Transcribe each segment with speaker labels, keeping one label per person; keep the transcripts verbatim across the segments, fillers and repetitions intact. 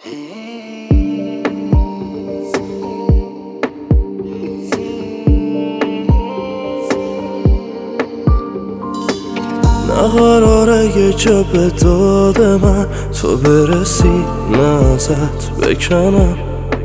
Speaker 1: نه قراره یه جا به داد من تو برسی، نه ازت بکنم.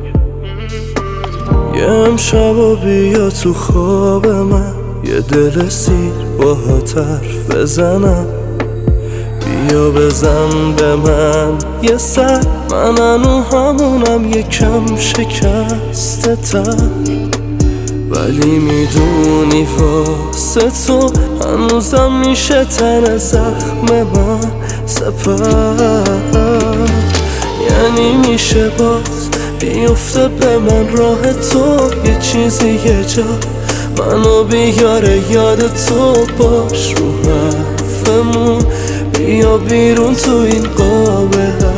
Speaker 1: یه امشب و بیا تو خواب من، یه دل سیر با حرف بزنم. بیا بزن به من یه سر، من هنو همونم یکم شکسته تر، ولی میدونی واسه تو هنوزم میشه تن زخم من سپر. یعنی میشه باز بیفته به من راه تو، یه چیزی یه جا منو بیاره یاد تو باش. رو حرفمون بیا بیرون تو این قاب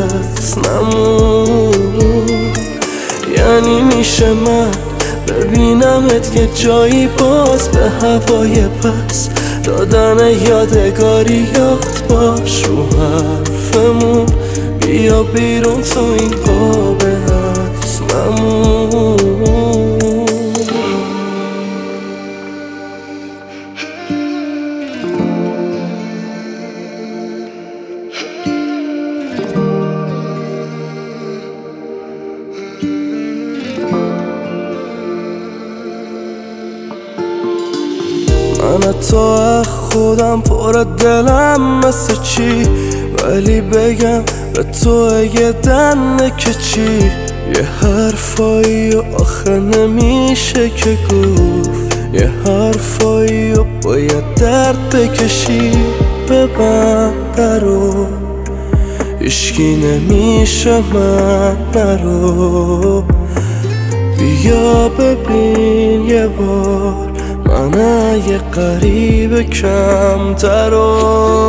Speaker 1: حسنمون. یعنی میشه من ببینمت یه جایی باز به هوای پس دادن یادگاریات باش. رو حرفمون بیا بیرون تو این قاب حسنمون. من تا خودم پر دلم مثل چی، ولی بگم به تو یه دنه که چی. یه حرفایی و آخه نمیشه که گفت، یه حرفایی و باید درد بکشی. ببند درو هیچکی نمیشه من نرو. بیا ببین یه بار من یه قریب کمترو.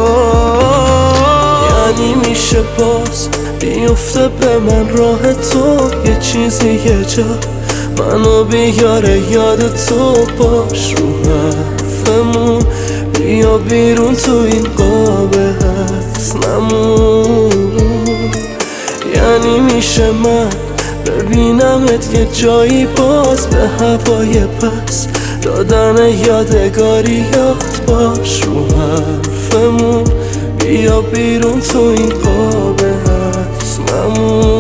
Speaker 1: یعنی میشه باز بیفته به من راه تو، یه چیزی یه جا منو بیاره یاد تو باش. رو حرفمون بیا بیرون تو این قاب حسنمون. یعنی میشه من ببینمت یه جایی باز به هوای پس دادن یادگاریات باش. رو حرفمون بیا بیرون تو این قاب حسنمون.